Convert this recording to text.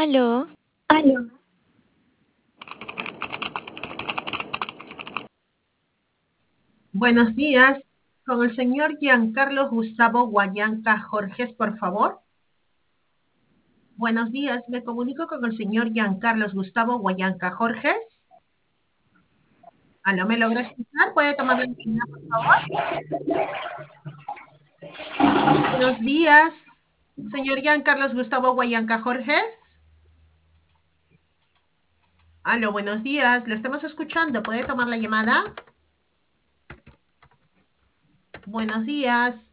Aló, Aló. Buenos días, con el señor Giancarlo Gustavo Guayanca Jorges, por favor. Buenos días, me comunico con el señor Giancarlo Gustavo Guayanca Jorges. ¿Aló, me logra escuchar? ¿Puede tomar la línea, por favor? Buenos días, señor Giancarlo Gustavo Guayanca Jorges. Aló, buenos días, le estamos escuchando. ¿Puede tomar la llamada? Buenos días.